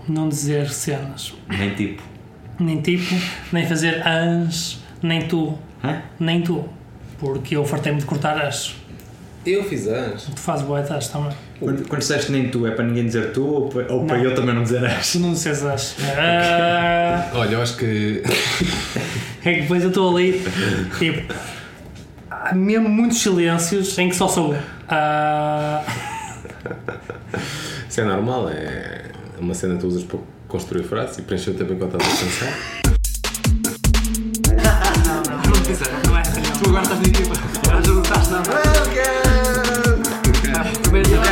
não dizer cenas. Nem tipo. Nem tipo, nem fazer ans, nem tu. Hã? Nem tu. Porque eu fartei-me de cortar as. Eu fiz ans. Tu fazes boetas também. Quando disseste nem tu, é para ninguém dizer tu ou para eu também não dizer as? Tu não dizes as. Olha, eu acho que... É que depois eu estou ali, tipo, há mesmo muitos silêncios em que só sou eu. Isso é normal, é uma cena que tu usas para construir frases e preencher o tempo enquanto estás a pensar. Não precisa, não é assim. Tu agora estás na equipa. Já não estás na primeiro dia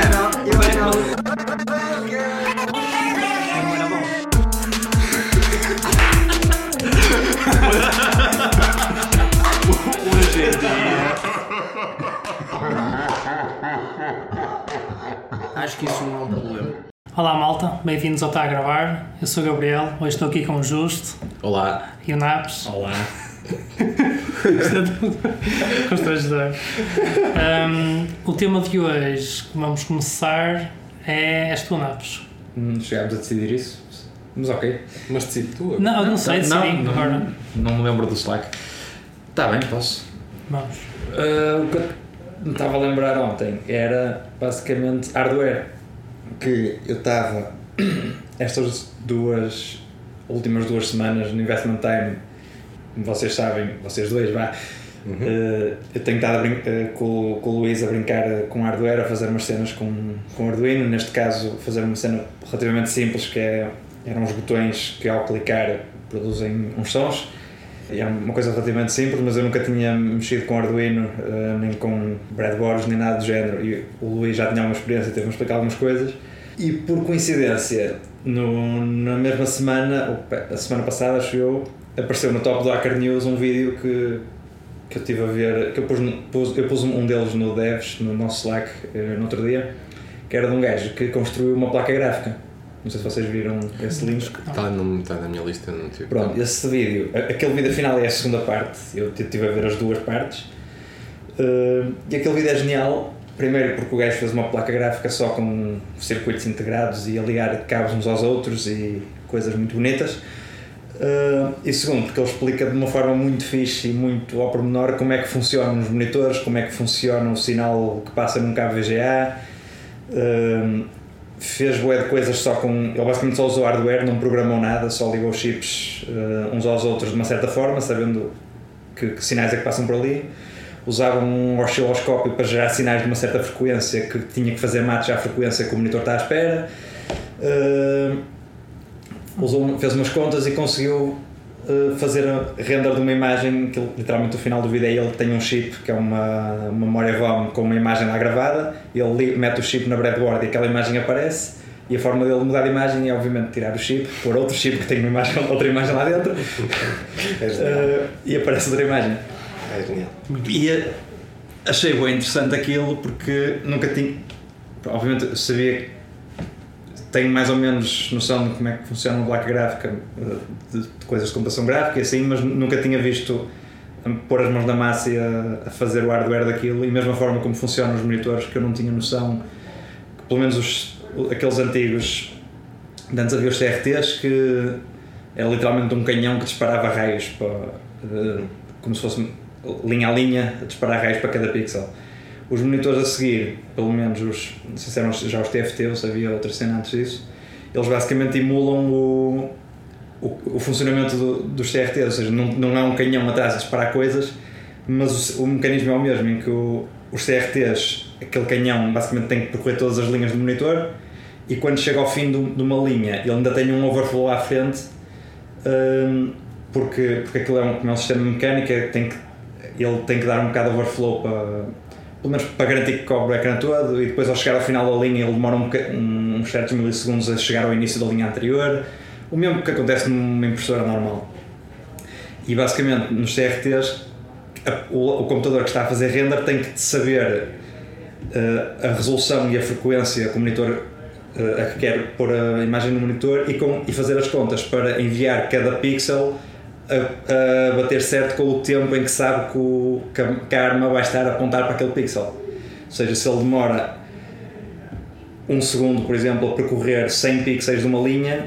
Acho que isso não é um problema. Olá malta, bem-vindos ao Tá a Gravar. Eu sou o Gabriel, hoje estou aqui com o Justo. Olá. E o Naps. Olá. Constrangedor. O tema de hoje que vamos começar és tu, Naps. Chegámos a decidir isso, mas ok. Mas decide tu. Não, não sei, decidi agora. Não me lembro do Slack. Está bem, posso. Vamos. O que eu me estava a lembrar ontem era basicamente hardware. Que eu estava estas últimas duas semanas no Investment Time, como vocês sabem, vocês dois, eu tenho estado com o Luís a brincar com hardware, a fazer umas cenas com Arduino, neste caso fazer uma cena relativamente simples que eram uns botões que ao clicar produzem uns sons. É uma coisa relativamente simples, mas eu nunca tinha mexido com Arduino, nem com breadboards, nem nada do género, e o Luís já tinha alguma experiência e teve-me explicar algumas coisas. E por coincidência, na mesma semana, a semana passada, acho eu, apareceu no top do Hacker News um vídeo que eu estive a ver, que eu pus um deles no Devs, no nosso Slack, no outro dia, que era de um gajo que construiu uma placa gráfica. Não sei se vocês viram esse link. Está na minha lista, não tive. Pronto, esse vídeo, aquele vídeo final é a segunda parte, eu estive a ver as duas partes, e aquele vídeo é genial. Primeiro porque o gajo fez uma placa gráfica só com circuitos integrados e a ligar cabos uns aos outros e coisas muito bonitas. E segundo porque ele explica de uma forma muito fixe e muito ao pormenor como é que funcionam os monitores, como é que funciona o sinal que passa num cabo VGA. Fez bué de coisas só com... Ele basicamente só usou hardware, não programou nada, só ligou os chips uns aos outros de uma certa forma, sabendo que sinais é que passam por ali. Usava um osciloscópio para gerar sinais de uma certa frequência que tinha que fazer match à frequência que o monitor está à espera. Fez umas contas e conseguiu fazer a render de uma imagem que literalmente no final do vídeo ele tem um chip que é uma memória ROM com uma imagem lá gravada, ele mete o chip na breadboard e aquela imagem aparece, e a forma dele mudar a imagem é obviamente tirar o chip, pôr outro chip que tem outra imagem lá dentro e aparece outra imagem. É genial. E achei bem interessante aquilo porque nunca tinha, obviamente eu sabia, tenho mais ou menos noção de como é que funciona uma placa gráfica, de coisas de computação gráfica e assim, mas nunca tinha visto pôr as mãos na massa e a fazer o hardware daquilo, e mesmo a forma como funcionam os monitores, que eu não tinha noção, que pelo menos aqueles antigos, de antes havia os CRTs, que é literalmente um canhão que disparava raios como se fosse linha a linha, a disparar raios para cada pixel. Os monitores a seguir, pelo menos não sei se eram já os TFT ou se havia outra cena antes disso, eles basicamente emulam o funcionamento dos CRTs, ou seja, não é um canhão atrás a disparar coisas, mas o mecanismo é o mesmo, em que os CRTs, aquele canhão basicamente tem que percorrer todas as linhas do monitor, e quando chega ao fim de uma linha ele ainda tem um overflow à frente, porque aquilo é um sistema mecânico, ele tem que dar um bocado de overflow pelo menos para garantir que cobre o ecrã todo, e depois ao chegar ao final da linha ele demora uns certos milissegundos a chegar ao início da linha anterior, o mesmo que acontece numa impressora normal. E basicamente nos CRTs o computador que está a fazer render tem que saber a resolução e a frequência que o monitor a que quer pôr a imagem no monitor e fazer as contas para enviar cada pixel a bater certo com o tempo em que sabe que a arma vai estar a apontar para aquele pixel. Ou seja, se ele demora 1 segundo, por exemplo, a percorrer 100 pixels de uma linha,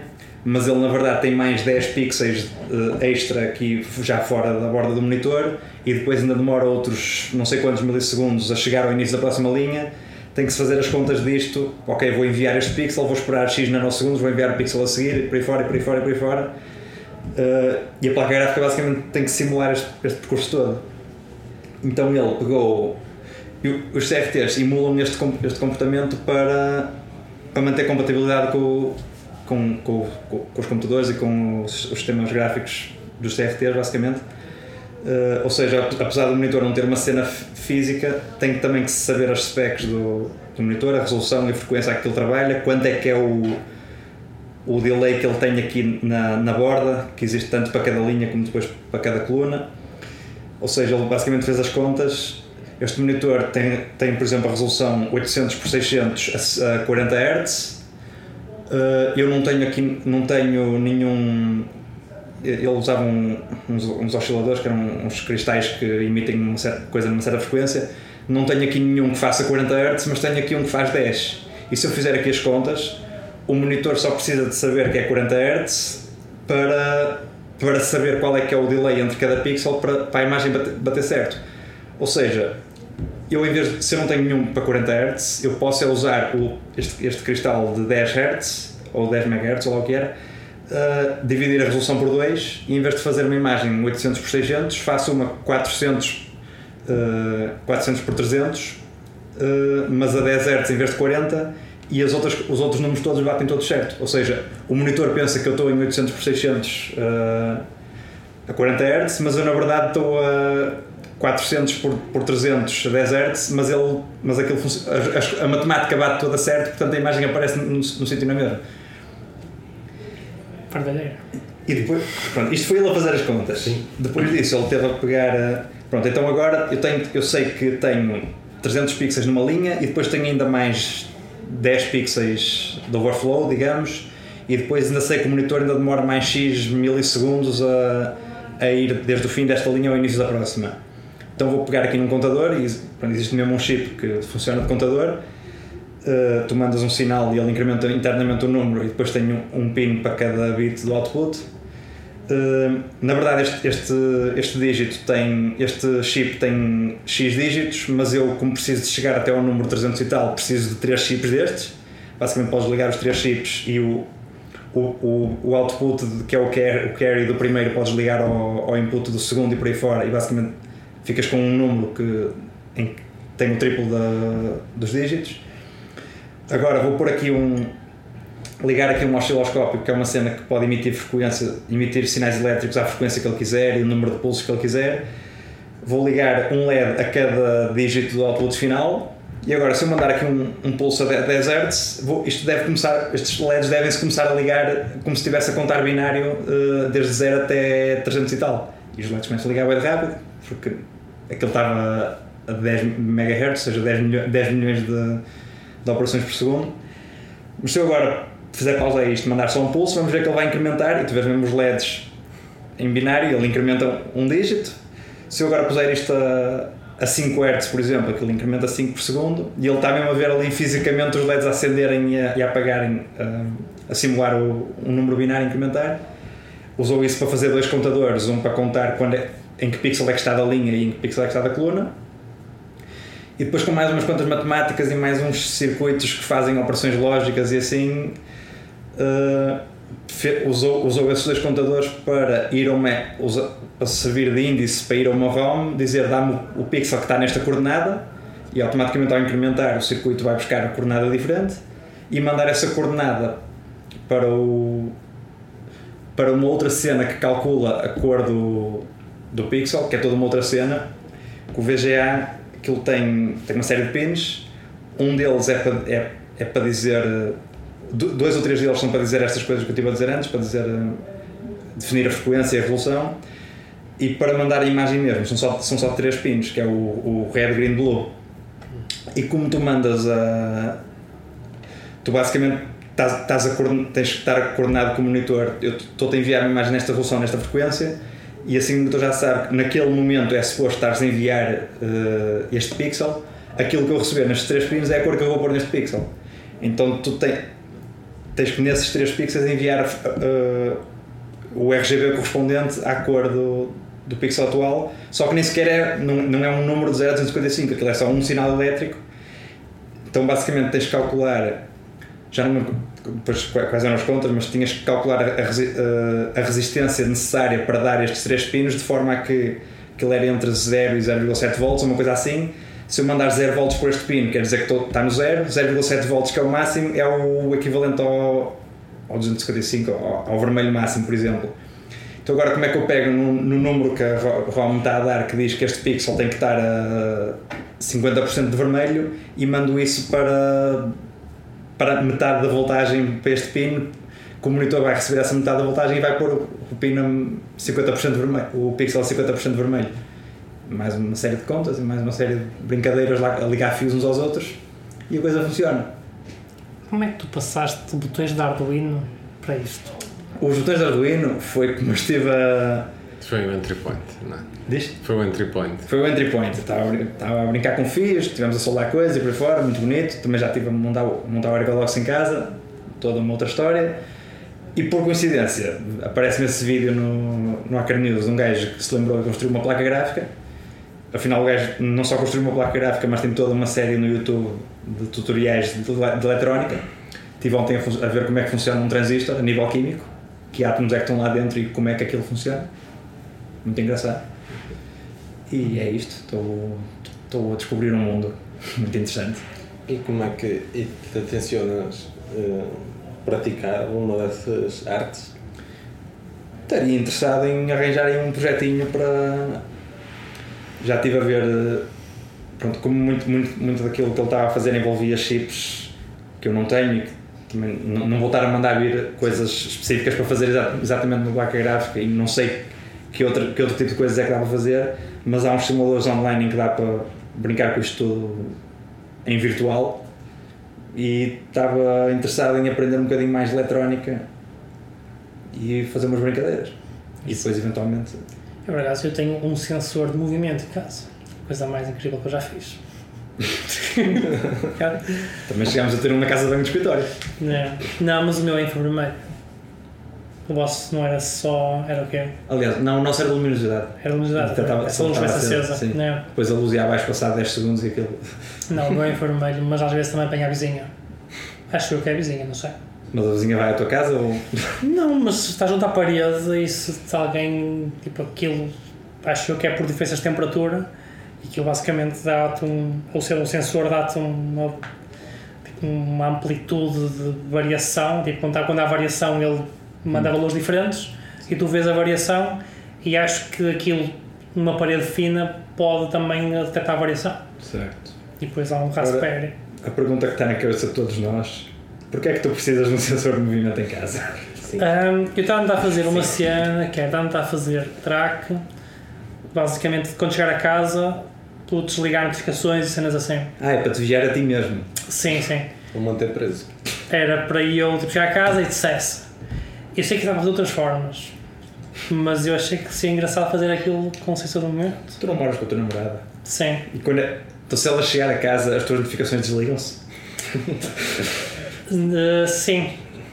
mas ele na verdade tem mais 10 pixels extra aqui já fora da borda do monitor, e depois ainda demora outros não sei quantos milissegundos a chegar ao início da próxima linha. Tem que se fazer as contas disto. Ok, vou enviar este pixel, vou esperar X nanosegundos, vou enviar o pixel a seguir, por aí fora, por aí fora, por aí fora. E a placa gráfica basicamente tem que simular este percurso todo. Então ele pegou, os CFTs emulam este comportamento para manter compatibilidade com os computadores e com os sistemas gráficos dos CFTs, basicamente. Ou seja, apesar do monitor não ter uma cena física, tem também que saber as specs do monitor, a resolução e a frequência a que ele trabalha, quanto é que é o delay que ele tem aqui na borda, que existe tanto para cada linha como depois para cada coluna. Ou seja, ele basicamente fez as contas. Este monitor tem por exemplo, a resolução 800x600 a 40 Hz. Eu não tenho nenhum... Ele usava uns osciladores que eram uns cristais que emitem uma certa coisa numa certa frequência. Não tenho aqui nenhum que faça 40 Hz, mas tenho aqui um que faz 10. E se eu fizer aqui as contas, o monitor só precisa de saber que é 40 Hz para saber qual é que é o delay entre cada pixel para a imagem bater certo. Ou seja, se eu não tenho nenhum para 40 Hz, eu posso usar este cristal de 10 Hz ou 10 MHz ou lá o que era, dividir a resolução por 2 e em vez de fazer uma imagem 800x600 faço uma 400 por 300, mas a 10 Hz em vez de 40, e os outros números todos batem todos certo. Ou seja, o monitor pensa que eu estou em 800x600 a 40 Hz, mas eu na verdade estou a 400 por 300 a 10 Hz, mas aquilo a matemática bate toda certo, portanto a imagem aparece no sítio na mesma. E depois, pronto, isto foi ele a fazer as contas. Sim. Depois disso ele teve a pegar, pronto, então agora eu sei que tenho 300 pixels numa linha e depois tenho ainda mais 10 pixels de overflow, digamos, e depois ainda sei que o monitor ainda demora mais X milissegundos a ir desde o fim desta linha ao início da próxima. Então vou pegar aqui num contador e pronto, existe mesmo um chip que funciona de contador. Tu mandas um sinal e ele incrementa internamente o número e depois tem um pin para cada bit do output. Na verdade este chip tem X dígitos, mas eu, como preciso de chegar até ao número 300 e tal, preciso de 3 chips destes. Basicamente podes ligar os 3 chips e o output, que é o carry do primeiro, podes ligar ao input do segundo e por aí fora, e basicamente ficas com um número em que tem o triplo dos dígitos. Agora vou pôr aqui ligar aqui um osciloscópio, que é uma cena que pode emitir sinais elétricos à frequência que ele quiser e o número de pulsos que ele quiser. Vou ligar um LED a cada dígito do output final, e agora se eu mandar aqui um pulso a 10 Hz, estes LEDs devem-se começar a ligar como se estivesse a contar binário desde 0 até 300 e tal. E os LEDs começam a ligar bem rápido, porque aquele estava a 10 MHz, ou seja, 10 milhões de operações por segundo. Mas se eu agora fizer pausa a isto, mandar só um pulso, vamos ver que ele vai incrementar, e tu vês mesmo os LEDs em binário, ele incrementa um dígito. Se eu agora puser isto a 5 Hz, por exemplo, aquilo incrementa 5 por segundo, e ele está mesmo a ver ali fisicamente os LEDs a acenderem e a apagarem, a simular um número binário incrementar. Usou isso para fazer 2 contadores, um para contar em que pixel é que está da linha e em que pixel é que está da coluna. E depois, com mais umas contas matemáticas e mais uns circuitos que fazem operações lógicas e assim, usou esses 2 contadores para servir de índice para ir a uma ROM, dizer dá-me o pixel que está nesta coordenada, e automaticamente ao incrementar o circuito vai buscar a coordenada diferente e mandar essa coordenada para uma outra cena que calcula a cor do pixel, que é toda uma outra cena, que o VGA, aquilo tem uma série de pins. Um deles é para dizer, 2 ou 3 deles são para dizer estas coisas que eu estive a dizer antes, para definir a frequência e a resolução, e para mandar a imagem mesmo são só 3 pins, que é o red, green, blue. E como tu mandas tu basicamente tens que estar coordenado com o monitor. Eu estou-te a enviar uma imagem nesta resolução, nesta frequência, e assim o monitor já sabe que naquele momento é suposto estares a enviar este pixel. Aquilo que eu receber nestes 3 pins é a cor que eu vou pôr neste pixel. Então tens que nesses 3 pixels enviar o RGB correspondente à cor do pixel atual, só que nem sequer não é um número de 0 a 255, aquilo é só um sinal elétrico. Então basicamente tens que calcular, já não me depois quais eram as contas, mas tinhas que calcular a resistência necessária para dar estes 3 pinos de forma a que ele era entre 0 e 0,7 volts, uma coisa assim. Se eu mandar 0 volts por este pino, quer dizer que está no 0, 0,7 volts que é o máximo, é o equivalente ao 255, ao vermelho máximo, por exemplo. Então agora como é que eu pego no número que a ROM me está a dar, que diz que este pixel tem que estar a 50% de vermelho, e mando isso para metade da voltagem para este pino, que o monitor vai receber essa metade da voltagem e vai pôr o pino 50% vermelho, o pixel 50% vermelho. Mais uma série de contas e mais uma série de brincadeiras lá a ligar fios uns aos outros, e a coisa funciona. Como é que tu passaste de botões de Arduino para isto? Os botões de Arduino foi como eu estive a... Foi o entry point, não é? Diz? Foi o entry point. Foi o entry point. Estava a brincar com fios, estivemos a soldar coisas e por aí fora, muito bonito. Também já estive a montar o Ergolox em casa, toda uma outra história. E por coincidência, aparece-me esse vídeo no Hacker News de um gajo que se lembrou de construir uma placa gráfica. Afinal, o gajo não só construiu uma placa gráfica, mas tem toda uma série no YouTube de tutoriais de eletrónica. Estive ontem a ver como é que funciona um transistor a nível químico, que átomos é que estão lá dentro e como é que aquilo funciona. Muito engraçado. E é isto, estou a descobrir um mundo muito interessante. E como é que te tencionas praticar uma dessas artes? Estaria interessado em arranjar aí um projetinho para... Já estive a ver, pronto, como muito daquilo que ele estava a fazer envolvia chips que eu não tenho, e que também não vou estar a mandar vir coisas específicas para fazer exatamente uma placa gráfica, e não sei que outro tipo de coisas é que dá para fazer, mas há uns simuladores online em que dá para brincar com isto tudo em virtual, e estava interessado em aprender um bocadinho mais de eletrónica e fazer umas brincadeiras. E depois eventualmente... É verdade, eu tenho um sensor de movimento em casa, coisa mais incrível que eu já fiz. Também chegámos a ter um na casa de banho de escritório. Não, mas o meu é infravermelho. O vosso não era só... Era o quê? Aliás, não, o nosso era de luminosidade. Era luminosidade, essa luz vai ser acesa. Depois a luz ia abaixo passado 10 segundos e aquilo... Não, o meu é infravermelho, mas às vezes também apanha a vizinha. Acho eu que é a vizinha, não sei. Mas a vizinha vai à tua casa ou... Não, mas se estás junto à parede e se alguém, tipo aquilo, acho eu que é por diferenças de temperatura, e aquilo basicamente dá-te ou seja, um sensor dá-te uma amplitude de variação, tipo quando há variação ele manda valores diferentes e tu vês a variação, e acho que aquilo, numa parede fina, pode também detectar a variação. Certo. E depois há um Raspberry. A pergunta que está na cabeça de todos nós: porquê é que tu precisas de um sensor de movimento em casa? Eu estava a tentar fazer uma cena que é tentar fazer track, basicamente quando chegar a casa tu desligar notificações e cenas assim. É para te vigiar a ti mesmo. Sim. Vou manter preso. Era para eu chegar a casa e dissesse. Eu sei que dá para fazer de outras formas, mas eu achei que seria engraçado fazer aquilo com sensor de movimento. Tu não moras com a tua namorada? Sim. E quando então, se ela chegar a casa, as tuas notificações desligam-se? Sim.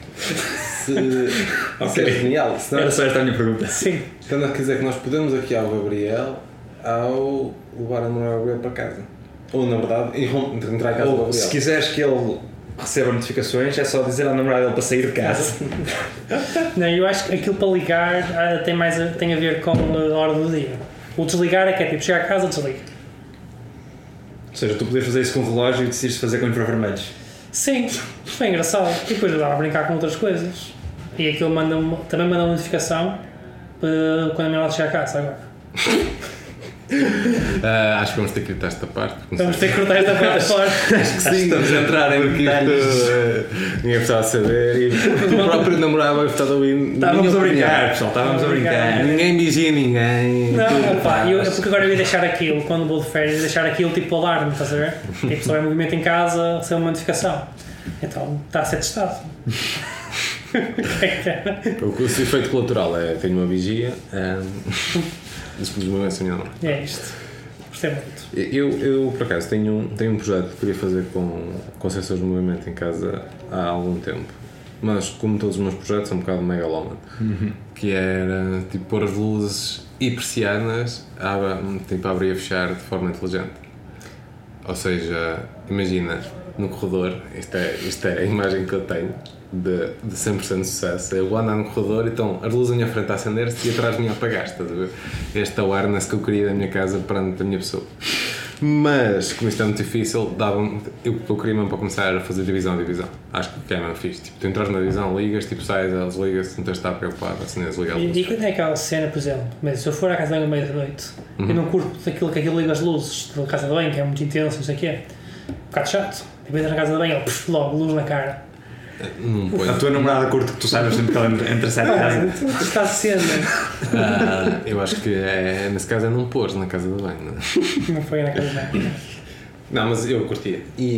Ok, genial. Era só esta a minha pergunta. Sim. Então quer dizer que nós podemos aqui ao Gabriel ao levar a namorada Gabriel para casa. Ou na verdade, entrar em casa do Gabriel. Se quiseres que ele receba notificações, é só dizer à namorada dele para sair de casa. Não, eu acho que aquilo para ligar tem a ver com a hora do dia. O desligar é que é tipo, chegar a casa, desliga. Ou seja, tu podias fazer isso com o relógio e decidiste fazer com infravermelhos. Sim, foi engraçado. E depois eu dava a brincar com outras coisas. E aquilo também manda uma notificação quando a minha mãe chega a casa agora. Acho que vamos ter que cortar esta parte. Vamos ter que cortar esta parte fora. Acho que sim. Estamos a entrar em detalhes. Ninguém precisava saber. E o próprio namorado vai estar a ouvir. Estávamos a brincar, pessoal. Estávamos a brincar. Ninguém vigia ninguém. Não, pá, porque agora eu ia deixar aquilo, quando vou de férias, deixar aquilo tipo alarme, estás a ver? Tipo, só é movimento em casa, sem uma notificação. Então, está a ser testado. O efeito colateral é: tenho uma vigia. Depois É isto. Gostei muito. Eu por acaso tenho um projeto que queria fazer com sensores de movimento em casa há algum tempo, mas como todos os meus projetos são um bocado megalómano, que era tipo pôr as luzes e persianas tipo, a abrir e a fechar de forma inteligente. Ou seja, imagina, no corredor, isto é a imagem que eu tenho de 100% de sucesso. Eu vou andar no corredor e estão as luzes à minha frente a acender-se e atrás de mim a apagar-se, estás a ver? Este awareness que eu queria da minha casa perante a minha pessoa. Mas, como isto é muito difícil, eu queria mesmo para começar a fazer divisão. Acho que é mesmo fixe. Tipo, tu entras na divisão, ligas, tipo, sais, elas ligas-se, não tens de estar preocupado, assim, desligar a luz. E quando é aquela cena, por exemplo, mas se eu for à casa de banho à meia-noite, eu não curto daquilo que aquilo liga as luzes da casa de banho, que é muito intenso, não sei o quê. Um bocado chato. Depois na casa de banho, logo, luz na cara. A tua namorada curte que tu saibas sempre que ela entra certo em casa. Tu estás sendo. Eu acho que nesse caso é não pôr na casa de banho, não é? Não foi na casa de banho. Não, mas eu curtia.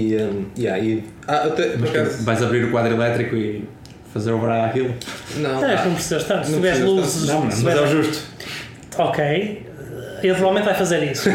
Até, por acaso, Vais abrir o quadro elétrico e fazer obrar aquilo? não, Não precisas tanto. Se tiveres luzes. Mas é o justo. Ok. Ele provavelmente vai fazer isso.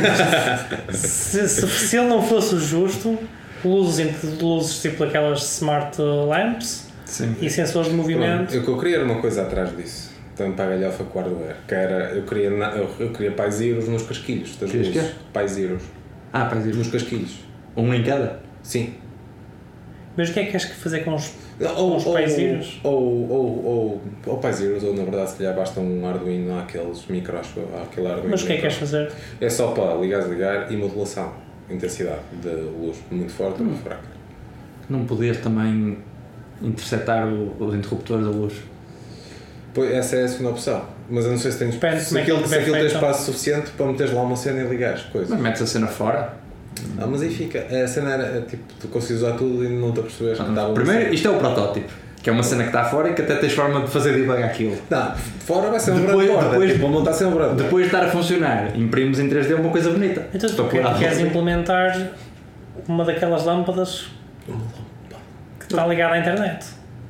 Se ele não fosse o justo, luzes tipo aquelas smart lamps. Sim. E sensores de movimento. o que eu queria era uma coisa atrás disso. Também para a galhofa com o hardware. Que era, eu queria pais-iros nos casquilhos. Pais-iros. Pais-iros. Nos casquilhos. Um em cada? Sim. Mas o que é que queres fazer com os Ou pais-iros? Ou pais-iros, ou na verdade se calhar basta um Arduino àqueles micros, aquele Arduino. Mas o que é que queres fazer? É só para ligar, desligar e modulação. Intensidade de luz muito forte ou muito fraca. Não podias também interceptar os interruptores da luz? Pois, essa é a segunda opção. Mas eu não sei se tens se aquilo tem espaço suficiente para meteres lá uma cena e ligar as coisas. Mas metes a cena fora? Mas aí fica. A cena era tipo, tu consegues usar tudo e não te apercebes que estava. Primeiro, isto é o protótipo, que é uma cena que está fora e que até tens forma de fazer debug aquilo. Não, fora vai ser um brand. Vou montar sem um brand. Depois de estar a funcionar, imprimes em 3D uma coisa bonita. Então tu queres implementar uma daquelas lâmpadas que está ligada à internet.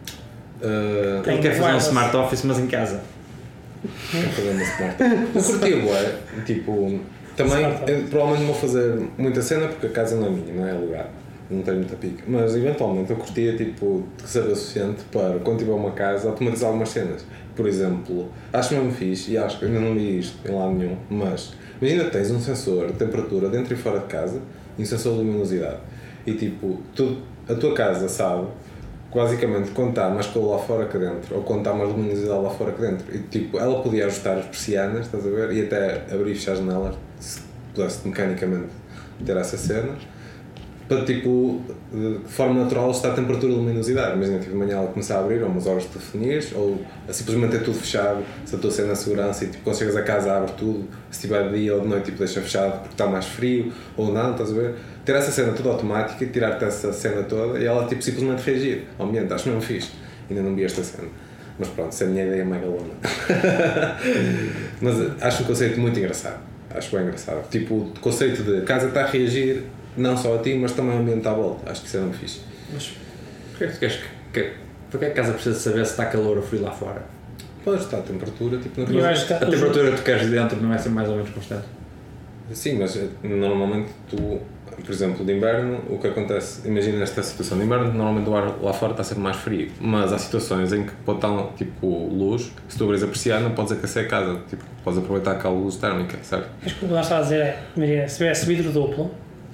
Ele quer fazer um smart office, mas em casa. Quer fazer uma smart. Eu curti bué, tipo, também provavelmente não vou fazer muita cena porque a casa não é minha, não é alugada, não tenho muita pica, mas eventualmente eu curtia tipo de saber o suficiente para quando tiver uma casa automatizar algumas cenas. Por exemplo, acho mesmo fixe e acho que ainda não li isto em lado nenhum, mas imagina que tens um sensor de temperatura dentro e fora de casa e um sensor de luminosidade e tipo, a tua casa sabe basicamente quando está mais calor lá fora que dentro ou quando está mais luminosidade lá fora que dentro e tipo, ela podia ajustar as persianas, estás a ver, e até abrir e fechar as janelas se pudesse mecanicamente ter essa cena para tipo, de forma natural está a temperatura e luminosidade, imagina tipo de manhã ela começar a abrir ou umas horas de telefonia ou simplesmente ter tudo fechado, se a tua cena na segurança e tipo, quando chegas a casa abre tudo, se estiver de dia ou de noite tipo, deixa fechado porque está mais frio ou não, estás a ver? Ter essa cena toda automática e tirar-te essa cena toda e ela tipo, simplesmente reagir ao ambiente, acho mesmo fixe, ainda não vi esta cena, mas pronto, se a minha ideia é megalona. Mas acho um conceito muito engraçado, acho bem engraçado, tipo o conceito de casa está a reagir não só a ti, mas também ao ambiente à volta, acho que isso é muito fixe. Mas porquê que tu queres porque é que a casa precisa saber se está calor ou frio lá fora? Pode estar a temperatura, tipo, Eu acho que a temperatura que tu queres dentro não é sempre mais ou menos constante? sim, mas normalmente tu, por exemplo, de inverno, o que acontece, imagina esta situação de inverno, normalmente o ar lá fora está sempre mais frio, mas há situações em que pode estar tipo luz, se tu abres a persiana podes aquecer a casa, tipo, podes aproveitar aquela luz térmica, certo? Mas o que nós estamos a dizer é, imagina, se tivesse vidro duplo,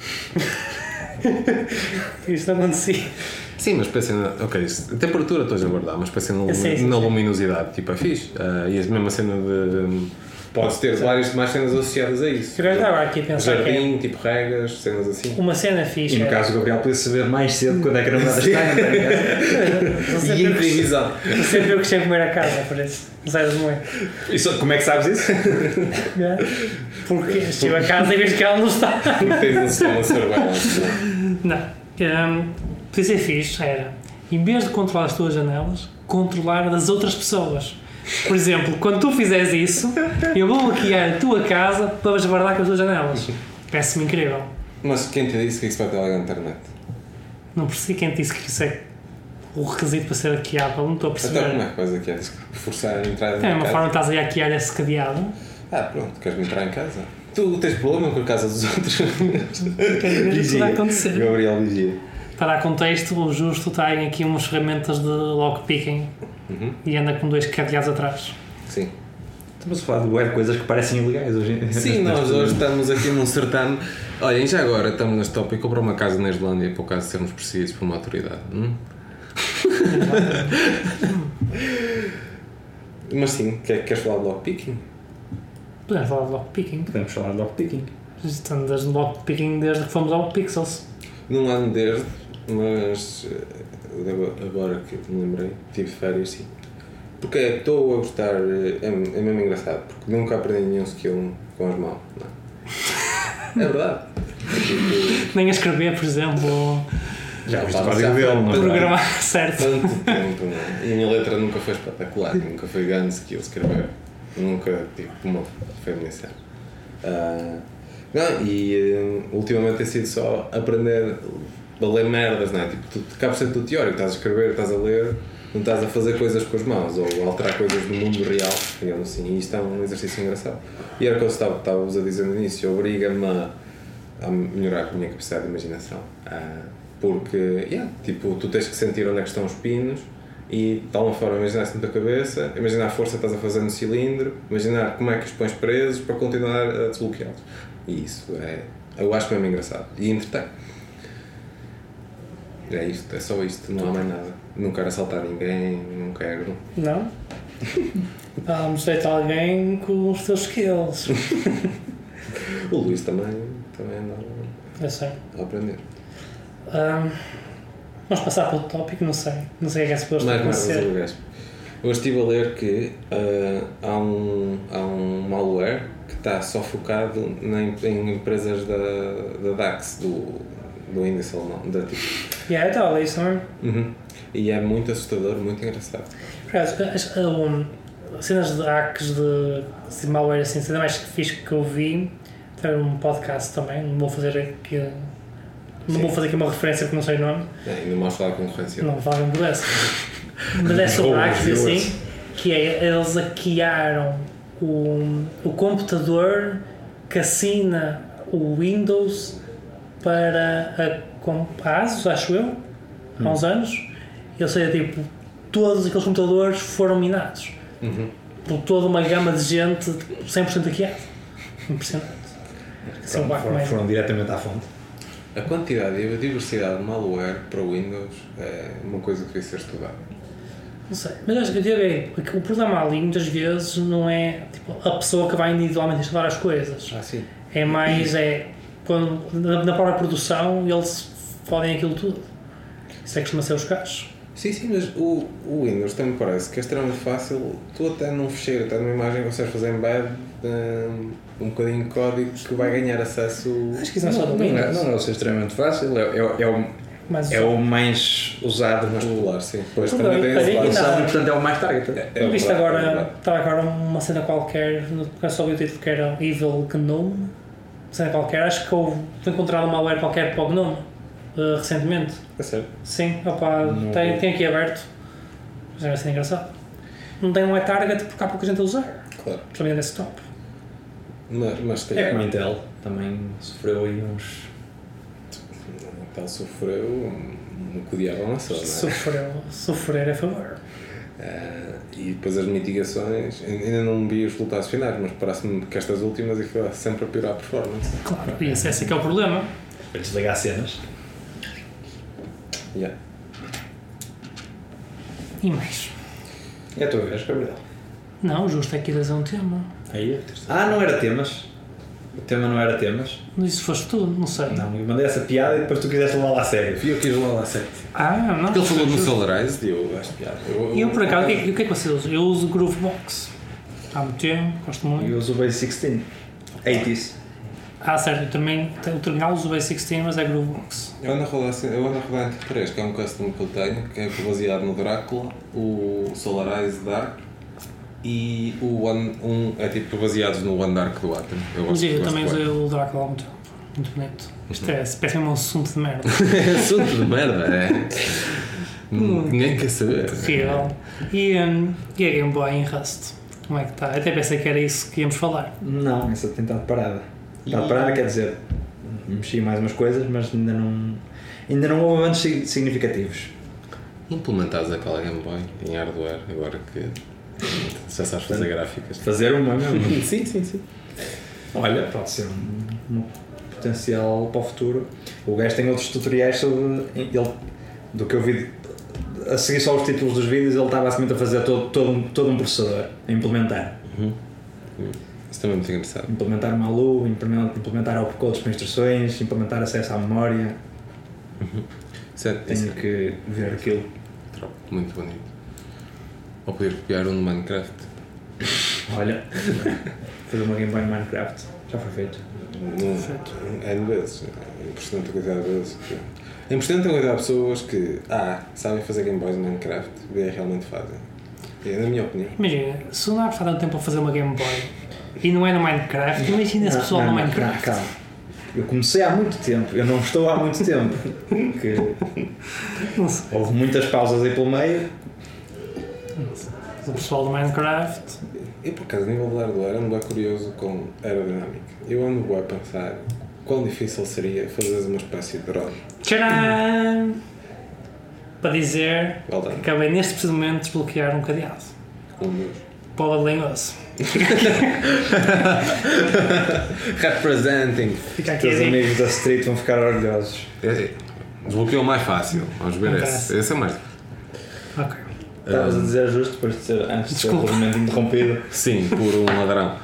isto não acontecia. Sim, mas pensem na. Ok, a temperatura estou a abordar, mas pensem na luminosidade, tipo, é fixe. E a mesma cena de. Podes ter várias mais cenas associadas a isso. Eu estava aqui a pensar jardim, tipo regas, cenas assim. Uma cena fixe. E no caso do Gabriel podia saber mais cedo quando é que a namorada está em casa. E em previsão. Você viu que tinha que comer a casa, por isso. Não sabes muito. Isso, como é que sabes isso? Porque estive a casa e vejo que ela não está. Tens um sistema surveillance. Não. Podia ser fixe, era, em vez de controlar as tuas janelas, controlar das outras pessoas. Por exemplo, quando tu fizeres isso, eu vou bloquear a tua casa para esbardar com as tuas janelas. Parece-me incrível. Mas quem te disse que isso vai ter lá na internet? Não percebi quem te disse que isso é o requisito para ser hackeado. Não estou a perceber. Então como é que vais hackear? Forçar a entrar em casa? É uma forma que estás a hackear esse cadeado. Pronto, queres-me entrar em casa? Tu tens problema com a casa dos outros? Quero ver o que vai acontecer. Gabriel Vigia. Para dar contexto, o Justo tem aqui umas ferramentas de lockpicking e anda com 2 cadeados atrás. Sim. Estamos a falar de coisas que parecem ilegais hoje. Sim, nós hoje estamos aqui num certame. Olhem, já agora estamos neste tópico. Comprar uma casa na Islândia para o caso de sermos precisos por uma autoridade. Mas sim, queres falar de lockpicking? Podemos falar de lockpicking. Podemos falar de lockpicking. Estamos desde lockpicking desde que fomos ao Pixels. Não ando desde, mas agora que me lembrei, tive férias, sim. Porque estou a gostar, é mesmo engraçado, porque nunca aprendi nenhum skill com as mãos, não é? É verdade. Nem a escrever, por exemplo, Já viste o Pá, código dele, não é? programar certo. Tanto tempo, não é? E a minha letra nunca foi espetacular, nunca foi grande skill escrever, nunca tipo uma foi a minha cena. Não, e ultimamente tem sido só aprender a ler merdas, não é? Tipo, tu acabas sendo tudo teórico, estás a escrever, estás a ler, não estás a fazer coisas com as mãos ou alterar coisas no mundo real, digamos assim, e isto é um exercício engraçado. E era o que eu estava-vos a dizer no início, obriga-me a melhorar a minha capacidade de imaginação. Porque, tipo, tu tens que sentir onde é que estão os pinos e de alguma forma imaginar-se na tua cabeça, imaginar a força que estás a fazer no cilindro, imaginar como é que os pões presos para continuar a desbloqueá-los. E isso eu acho mesmo engraçado e entretém. É isto, é só isto, não há mais nada. Não quero assaltar ninguém, não quero. Não? Mostrei-te alguém com os teus skills. O Luís também andava Eu sei. a aprender. Vamos passar para o tópico, não sei o que é que é suposto acontecer. Hoje estive a ler que há um malware que está só focado em empresas da DAX, do índice alemão, da tipo. Eu estava a ler isso, não é? E é muito assustador, muito engraçado. Por acaso, as cenas de hacks de malware assim, ainda mais fixe que eu vi, tem um podcast também, não vou fazer aqui uma referência porque não sei o nome. Ainda mais falar de concorrência. Não valem por essa. Mas é sobre hacks assim, que é, eles hackearam o computador que assina o Windows para a ASUS, acho eu, há uns anos. Ou seja, tipo, todos aqueles computadores foram minados por toda uma gama de gente 100% hackeada. Impressionante. Foram diretamente à fonte. A quantidade e a diversidade de malware para o Windows é uma coisa que devia ser estudada. Não sei, mas acho que o problema ali muitas vezes não é tipo, a pessoa que vai individualmente instalar as coisas. Sim. É mais quando na própria produção eles fodem aquilo tudo. Isso é que costuma ser os casos. Sim, mas o Windows também me parece que é extremamente fácil. Tu até num fecheiro, até numa imagem, consegues fazer embed um bocadinho de código que vai ganhar acesso. Acho que isso não é só do Windows. Não é extremamente fácil, é o mais usado, mais popular, sim. Pois também tem esse lado. Portanto é o mais target. Viste agora, estava agora uma cena qualquer, eu só vi o título que era Evil Gnome, uma cena qualquer, acho que foi encontrado um malware qualquer para o Gnome, recentemente. É sério? Sim, tem aqui aberto, mas vai ser engraçado. Não tem um target porque há pouca gente a usar, claro. principalmente desktop. Mas é como a Intel, também sofreu aí uns... Intel sofreu um codiado amassou, não é? Sofrer a favor. E depois as mitigações, ainda não vi os resultados finais, mas parece-me que estas últimas é sempre a piorar a performance. Claro, e esse é que é o problema. Para desligar cenas. E mais? É a tua vez, Gabriel. Não, o justo é que ias a um tema. Aí, não era temas. O tema não era temas. Mas isso foste tu, não sei. Não, eu mandei essa piada e depois tu quiseste levá-la a sério. Eu quis levá-la a sério. Não. Porque ele falou no Solarize e eu acho piada. Eu por acaso, o que é que você usa? Eu uso Groovebox. Há muito tempo, gosto muito. Eu uso o Base 16. 80s. Certo, eu também o terminal uso o Base 16, mas é Groovebox. Eu ando a rodar entre 3, que é um custom que eu tenho, que é baseado no Drácula, o Solarize Dark e o é tipo baseados no One Dark do Atom. Eu também usei o Drácula há muito tempo. Muito bonito. Isto parece mesmo um assunto de merda. É assunto de merda, Ninguém quer saber. Terrível. E a Game Boy em Rust? Como é que está? Até pensei que era isso que íamos falar. Não, essa tem estado parada. Está parada, quer dizer, mexi mais umas coisas, mas ainda não... ainda não houve avanços significativos. Implementares aquela Game Boy em hardware, agora que já sabes fazer gráficas. Fazer uma mesmo. Sim. Olha, pode ser um potencial para o futuro. O gajo tem outros tutoriais sobre ele, do que eu vi, a seguir só os títulos dos vídeos, ele está basicamente a fazer todo um processador, a implementar. Isso também é muito engraçado. Implementar uma ALU, implementar opcodes para instruções, implementar acesso à memória. Tenho que ver aquilo. Muito bonito. Ou poder copiar um no Minecraft. Olha, fazer uma Game Boy no Minecraft, já foi feito. N vezes. É impressionante a quantidade de vezes. É impressionante a quantidade de pessoas que sabem fazer Game Boys no Minecraft, B realmente fazem. É na minha opinião. Imagina, se não há tanto tempo a fazer uma Game Boy e não é no Minecraft, imagina esse pessoal no Minecraft. Calma. Eu comecei há muito tempo, eu não estou há muito tempo. Houve muitas pausas aí pelo meio. O pessoal do Minecraft. Eu, por acaso, a nível de hardware, ando bem curioso com aerodinâmica. Eu ando bem a pensar quão difícil seria fazer uma espécie de drone. Tcharam! Para dizer Well done. que acabei neste preciso momento de desbloquear um cadeado. Paula de Lenhoso. Representing. Fica aqui Os a dica. amigos da Street vão ficar orgulhosos. Desbloqueou mais fácil. Vamos ver Parece. esse é mais. Ok. Estavas a dizer justo depois de ser, antes de ser Desculpa. provavelmente interrompido. Sim, por um ladrão.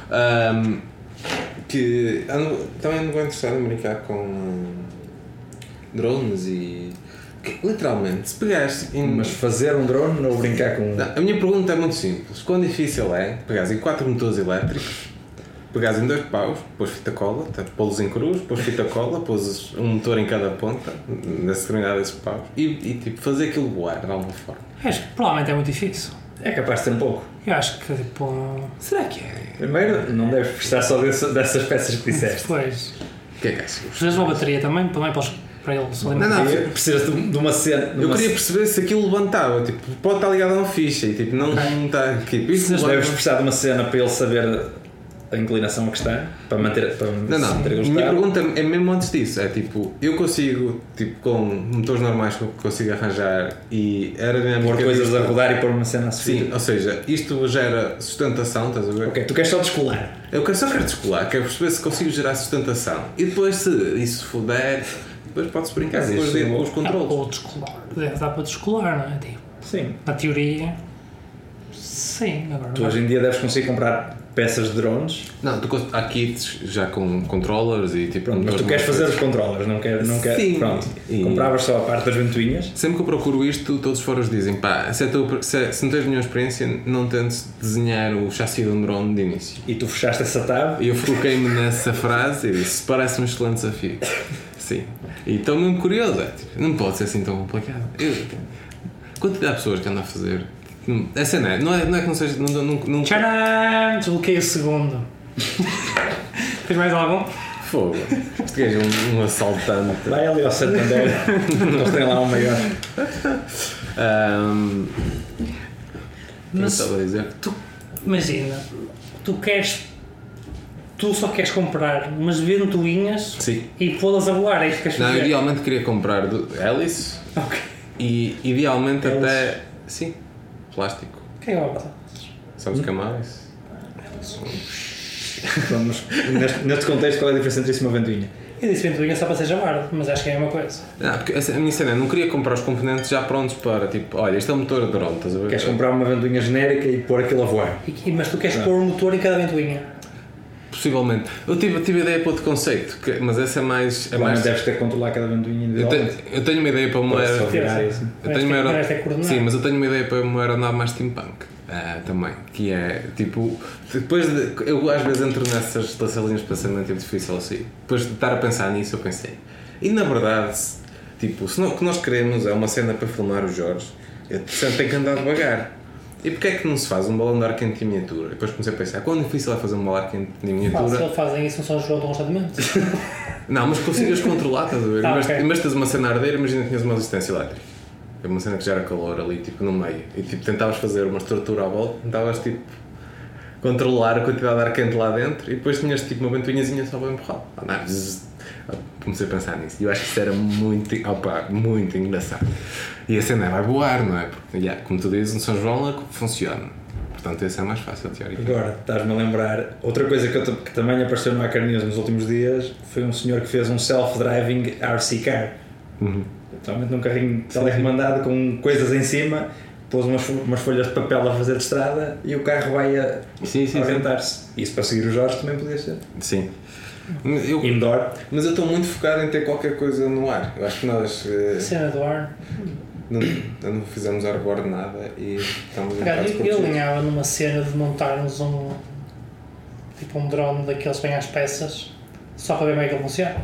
Que também ando bem interessado em brincar com drones e. Que, literalmente, se pegares. Mas fazer um drone ou brincar com. Não, a minha pergunta é muito simples. Quão difícil é pegares em 4 motores elétricos, pegares em 2 paus, pôs fita cola, pô-los em cruz, pôs fita cola, pôs um motor em cada ponta, nessa determinada desses paus, e tipo, fazer aquilo voar de alguma forma. Acho que provavelmente é muito difícil. É capaz de ter um pouco. Eu acho que tipo. Será que é? Primeiro, não deves precisar só dessas peças que disseste. Depois. O que é que achas? Precisas de uma bateria também para ele se Não, alimentar. Precisas de uma cena. Eu queria perceber se aquilo levantava, tipo, pode estar ligado a uma ficha e tipo, não está. Tipo, isto Deves precisar de uma cena para ele saber a inclinação a que está, para manter. Para Não, manter a o minha estado. pergunta é mesmo antes disso, é tipo, eu consigo, tipo, com motores normais que eu consigo arranjar e aerodinâmica... Pôr coisas a rodar e pôr uma cena a subir. Sim, ou seja, isto gera sustentação, estás a ver? Ok, tu queres só descolar. Eu só quero descolar, quero perceber se consigo gerar sustentação e depois se isso fuder, depois pode-se brincar Mas depois isso com os Dá controles. para descolar. Dá para descolar, não é? Tipo, Sim. na teoria. Sim, agora. Tu hoje em dia deves conseguir comprar peças de drones. Não, há kits já com controllers e tipo... Pronto, mas tu queres fazer os controllers, não queres. Sim. Pronto. E- Compravas só a parte das ventoinhas. Sempre que eu procuro isto, todos os fóruns dizem pá, se não tens nenhuma experiência, não tentes desenhar o chassi de um drone de início. E tu fechaste essa tab. E eu foquei-me nessa frase e disse, parece um excelente desafio. Sim. E estou mesmo curioso, não pode ser assim tão complicado. Quantidade de pessoas que andam a fazer... A cena não é que não seja... Não, Tcharam! Desbloqueei o segundo. Tens mais algum? fogo. Este gajo é um assaltante. Vai ali ao Santander. Eles têm lá um maior. O que estava a dizer? Imagina, tu só queres comprar umas ventoinhas Sim. e pô-las a voar, é isto que queres Não, fazer? idealmente queria comprar do Hélice Ok. e idealmente Hélice. até. Sim, plástico. Que é óbvio. Sabes o que é mais? Vamos, neste contexto, qual é a diferença entre isso e uma ventoinha? Eu disse ventoinha só para ser javardo, mas acho que é a mesma coisa. Não, porque a minha cena é, não queria comprar os componentes já prontos para tipo, olha, este é o motor de drone, estás a ver? Queres comprar uma ventoinha genérica e pôr aquilo a voar? Mas tu queres pôr um motor em cada ventoinha. Possivelmente. Eu tive ideia para outro conceito, mas essa é mais. É mais Deves ter que controlar cada ventoinha eu, individualmente. eu tenho uma ideia para uma. Pode só Eu virar isso. tenho uma Mas é coordenado. sim, mas eu tenho uma ideia para uma aeronave mais steampunk. Também, que é tipo, depois eu às vezes entro nessas linhas de pensamento é difícil assim. Depois de estar a pensar nisso, eu pensei, e na verdade, tipo, se não, o que nós queremos é uma cena para filmar o Jorge, sempre tem que andar devagar. E porquê é que não se faz um balão de ar quente em miniatura? E depois comecei a pensar, quão difícil é fazer um balão de ar quente em miniatura? Se eles fazem isso, não só jogam constantemente. Não, mas consigas controlar, estás a ver? Ah, mas, ok. mas tens uma cena a arder, imagina que tinhas uma resistência elétrica. É uma cena que gera calor ali, tipo, no meio. E tipo, tentavas fazer uma estrutura à volta, tentavas tipo controlar a quantidade de ar quente lá dentro e depois tinhas tipo uma ventoinhazinha só para empurrar. Comecei a pensar nisso. E eu acho que isso era muito engraçado. E a cena vai voar, não é? Porque, como tu dizes, no São João funciona. Portanto, esse é mais fácil, teoricamente. Agora, estás-me a lembrar, outra coisa que também apareceu no Hacker News nos últimos dias foi um senhor que fez um self-driving RC car. Totalmente num carrinho telecomandado com coisas em cima, pôs umas folhas de papel a fazer de estrada e o carro vai a orientar-se. Isso para seguir os Jorge também podia ser. Sim. Indoor. Mas eu estou muito focado em ter qualquer coisa no ar. Eu acho que nós... Cena do ar. Não fizemos airborne nada e estamos eu alinhava numa cena de montarmos um drone daqueles que vêm às peças só para ver como é que ele funciona.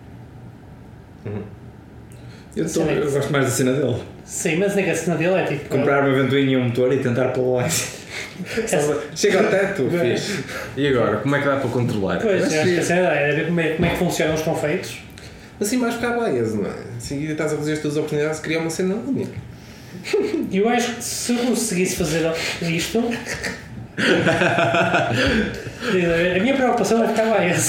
Eu gosto mais da cena dele. Sim, mas nem que a cena dele é tipo comprar uma ventoinha e um motor e tentar pô-lo lá. Chega ao teto, fixe. E agora, como é que dá para controlar? Pois, eu acho que a cena é ver como é que funcionam os confeitos. Assim vais ficar baias, não é? Assim estás a fazer as tuas oportunidades de criar uma cena única. Eu acho que se eu conseguisse fazer isto, a minha preocupação é ficar baias.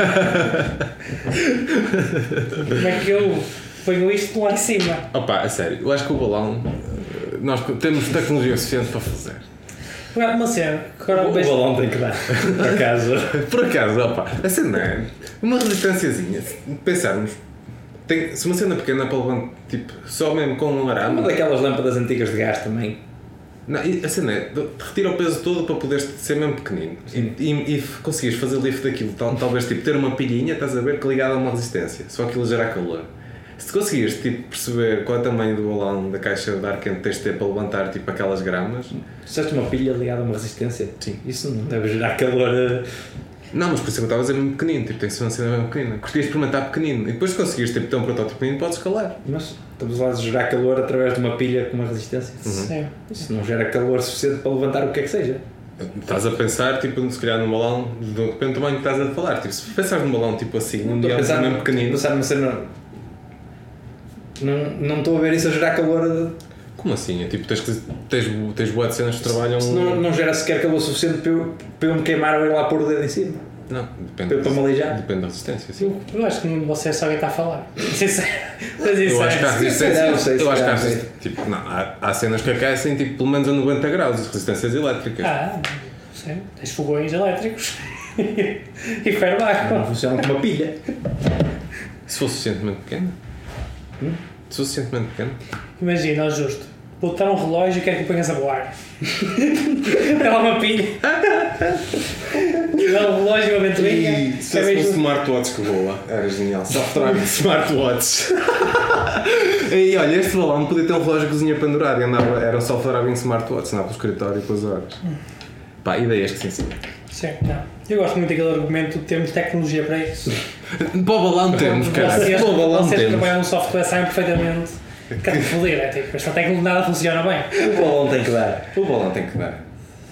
Como é que eu ponho isto lá em cima? Opa, a sério, eu acho que o balão, nós temos tecnologia suficiente para fazer. Uma cena, o balão tem que dar, por acaso. Por acaso, opa, a cena é uma resistênciazinha. Pensarmos, se uma cena pequena para levantar, tipo, só mesmo com um arame. Uma daquelas lâmpadas antigas de gás também. Não, a cena é, retira o peso todo para poderes ser mesmo pequenino e conseguires fazer lift daquilo, talvez tipo, ter uma pilhinha, estás a ver, que ligada a uma resistência, só aquilo gerar calor. Se conseguires tipo, perceber qual é o tamanho do balão da caixa de ar quente tens de ter para levantar tipo, aquelas gramas. Fizeste uma pilha ligada a uma resistência? Sim. Isso não deve gerar calor. Não, mas por isso eu estava a dizer mesmo pequenino, tipo, tem que ser uma cena mesmo pequenina. Curtias experimentar pequenino e depois conseguires tipo, ter um protótipo pequenino, podes escalar. Mas estamos lá a gerar calor através de uma pilha com uma resistência. Sim. Isso não gera calor suficiente para levantar o que é que seja. Estás a pensar, tipo, se calhar num balão, depende do tamanho que estás a falar. Tipo, se pensares num balão tipo assim, num diâmetro mesmo pequenino. Pensar numa cena. Não estou a ver isso a gerar calor. Como assim? É tipo, tens boas de cenas que trabalham. Se não gera sequer calor suficiente para eu me queimar ou ir lá pôr o dedo em cima. Não, depende. Para me aleijar. Depende da resistência, sim. Eu acho que nenhum de vocês sabe o que está a falar. Eu acho que há resistência. Eu acho que há resistência. Tipo, não, há cenas que aquecem tipo, pelo menos a 90 graus, resistências elétricas. Sim. Tens fogões elétricos e ferro água. Não funcionam com uma pilha. Se fosse suficientemente pequeno. Se fosse suficientemente pequeno. Imagina, justo. Vou botar um relógio e quero que o ponhas a voar. Dá lá uma pilha. Dá um relógio e uma ventoinha. Se fosse um smartwatch que voa, era genial. Self-driving smartwatch. E olha, este balão podia ter um relógio de cozinha pendurado e andava, era um self-driving smartwatch, andava pelo escritório com as horas. Pá, ideias que sim. Sim, não. Eu gosto muito daquele argumento de termos tecnologia para isso. Para o balão temos, cara. Vocês que trabalham no software sabem perfeitamente que é foder, é tipo, esta tecnologia nada funciona bem. O balão tem que dar. O balão tem que dar.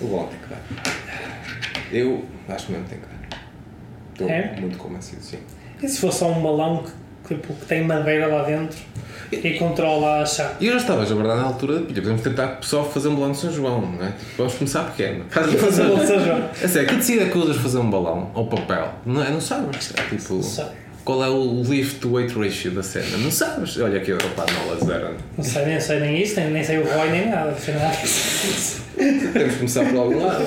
Eu acho mesmo que tem que dar. Estou muito convencido, sim. E se fosse só um balão que tem madeira lá dentro e controla a chave? E eu já estava a verdade na altura de podemos tentar só fazer um balão de São João, não é? Tipo, vamos começar pequeno. Fazer um balão de São João. É sério, que decide é que usas fazer um balão ou papel? Não sabes? É, tipo, qual é o lift to weight ratio da cena? Não sabes? Olha aqui, opa, não a zero. Não sei, nem sei nem isso, nem sei o ROI nem nada. Não sei nada disso. Temos que começar por algum lado.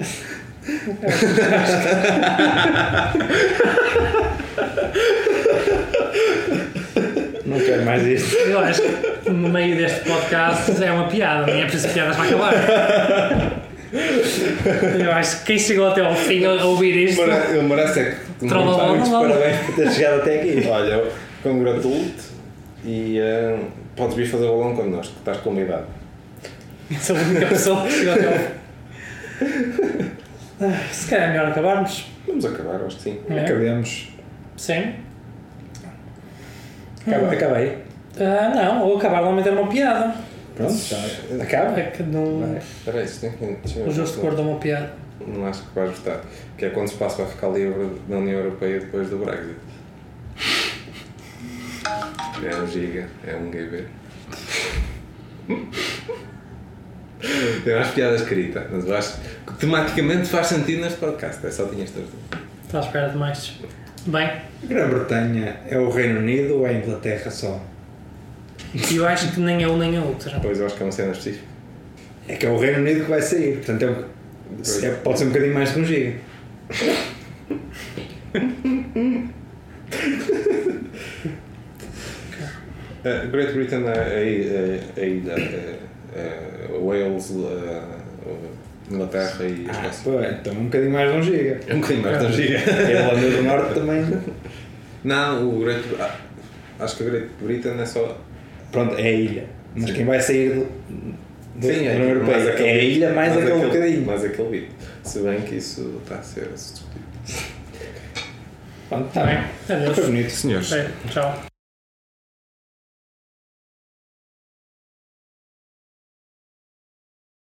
Não quero mais isto. Eu acho que no meio deste podcast é uma piada, nem é preciso piadas para acabar. Eu acho que quem chegou até ao fim a ouvir isto. Ele merece muitos parabéns por ter chegado até aqui. Olha, eu congratulo-te e podes vir fazer o balão connosco, estás convidado. Sou a única pessoa que chegou até ao fim. Se calhar é melhor acabarmos. Vamos acabar, acho que sim. Acabemos. Sim. Acabei. Não, ou acabar de meter uma piada. Pronto, já acaba. É que não. Espera aí, O justo cor de uma piada. Não acho que vais gostar. Que é quando o espaço vai ficar livre na União Europeia depois do Brexit. É um giga, é um GB. Tem mais piada escrita, mas eu acho que tematicamente faz sentido neste podcast. É só tinha estas duas. Estou à espera de mais Bem, Grã-Bretanha é o Reino Unido ou é a Inglaterra só? eu acho que nem é um nem a outra. Pois eu acho que é uma cena específica. É que é o Reino Unido que vai sair, portanto pode ser um bocadinho mais que 1 giga. Great Britain é a ilha, Wales, Inglaterra e a Escócia. Pô, então um bocadinho mais de 1 giga. É um bocadinho mais de 1 giga. A Irlanda do Norte também. Não, acho que a Great Britain é só. Pronto, é a ilha. Mas Sim. quem vai sair da União Europeia é a ilha mais aquele bocadinho. Mais aquele bit. Se bem que isso está a ser discutido. Pronto, está Bem, bem. adeus. Foi bonito. Senhores. Bem, tchau.